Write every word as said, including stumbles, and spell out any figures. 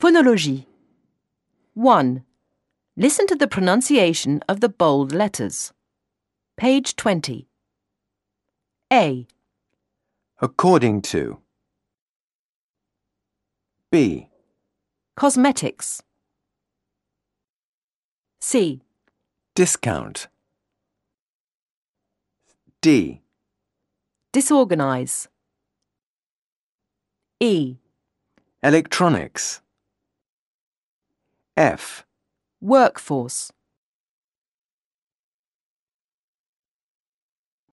Phonologie. one. Listen to the pronunciation of the bold letters. Page twenty. A. According to. B. Cosmetics. C. Discount. D. Disorganize. E. Electronics. F. Workforce.